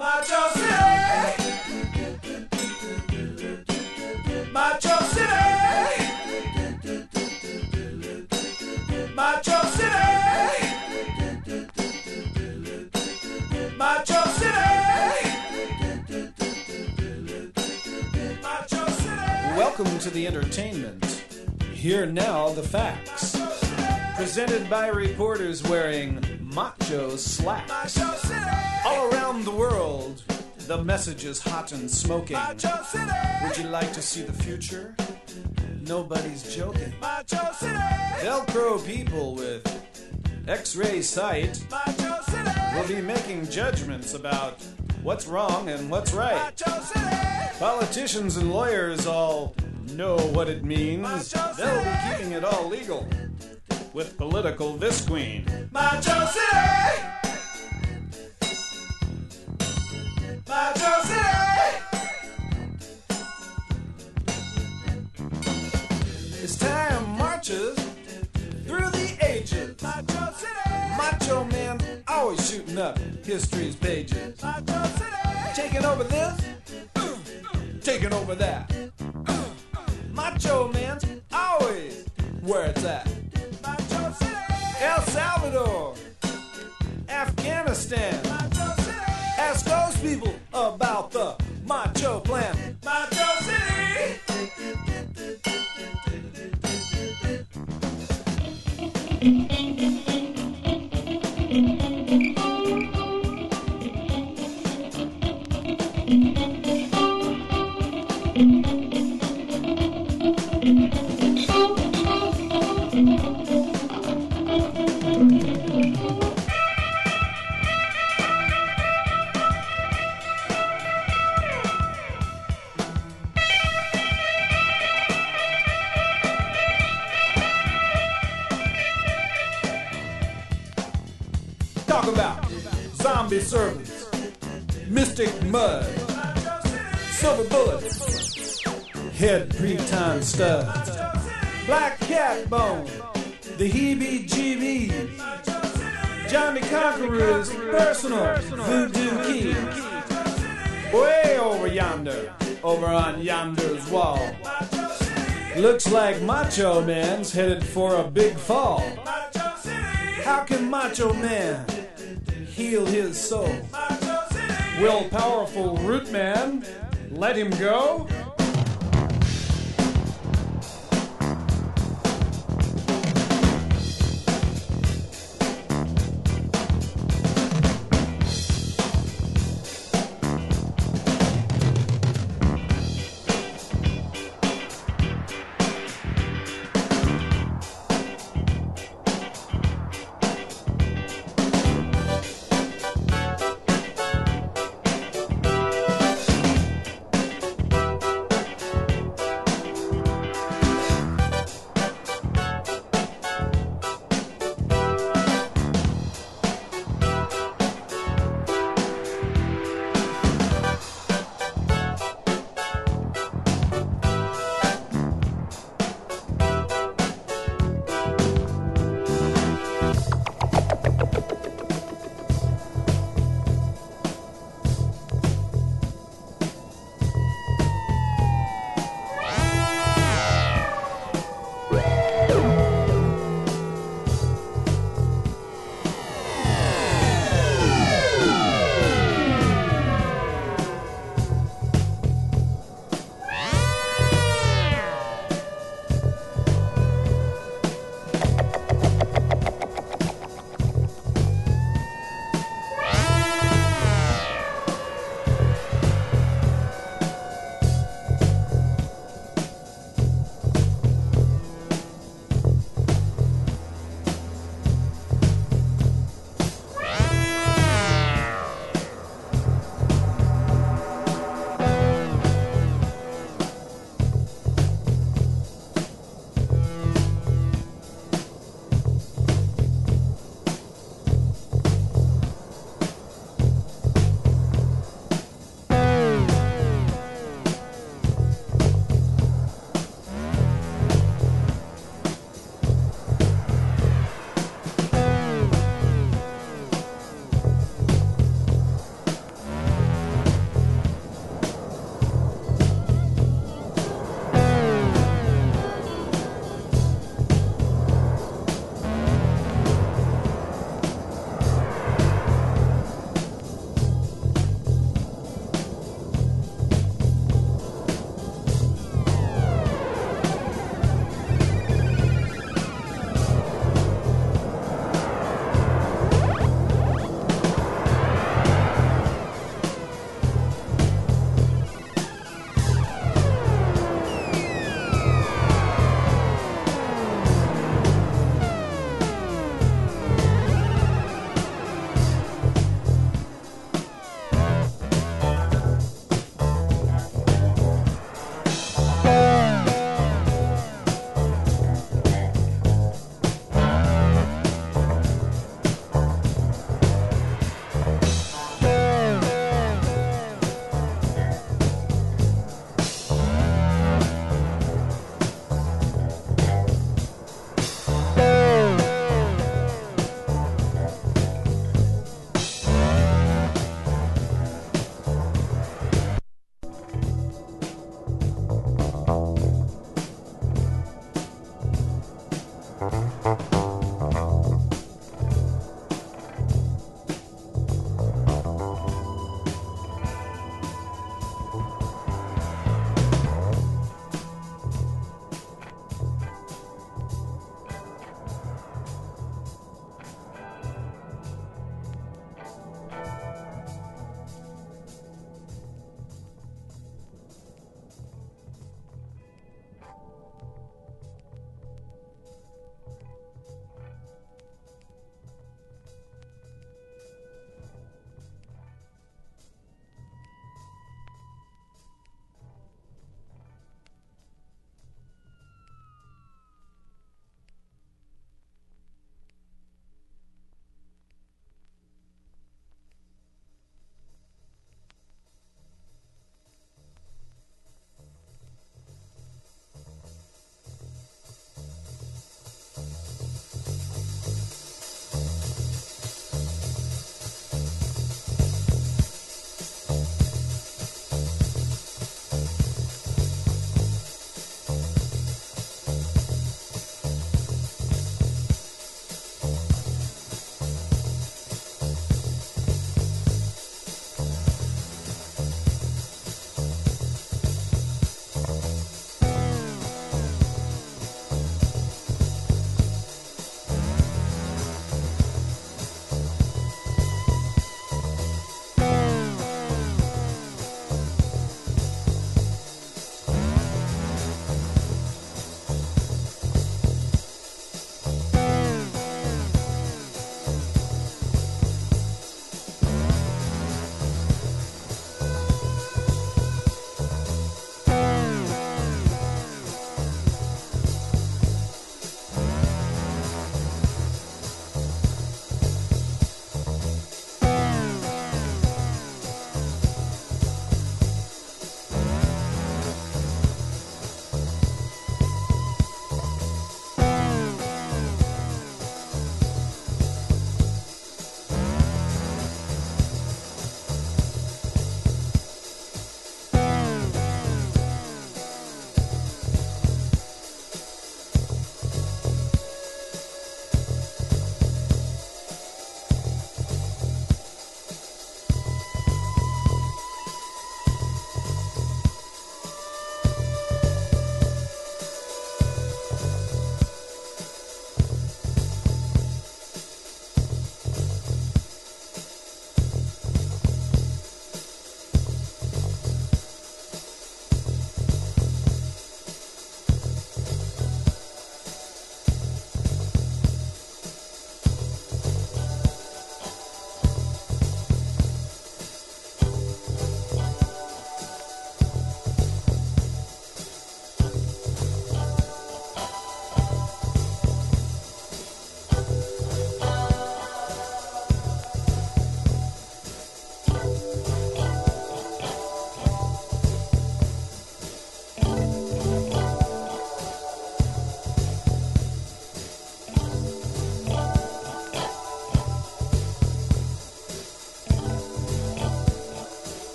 Macho City! Macho City! Macho City! Macho City! Macho City! Welcome to the entertainment. Here now the facts. Presented by reporters wearing macho slacks. All around the world, the message is hot and smoking. Would you like to see the future? Nobody's joking. Velcro people with X-ray sight will be making judgments about what's wrong and what's right. Politicians and lawyers all know what it means. They'll be keeping it all legal with political visqueen. Macho City! Macho City! As time marches through the ages, Macho City! Macho man always shooting up history's pages. Macho City! Taking over this, taking over that. Macho man's always where it's at. Macho City! El Salvador, Afghanistan. Macho City! Ask those people about the Macho Plan. Macho City! Talk about zombie servants, mystic mud, silver bullets, head pre-time studs, black cat bone, the heebie-jeebies, Johnny Conqueror's personal voodoo key. Way over yonder, over on yonder's wall. Looks like Macho Man's headed for a big fall. How can Macho Man heal his soul? Will powerful Root Man let him go?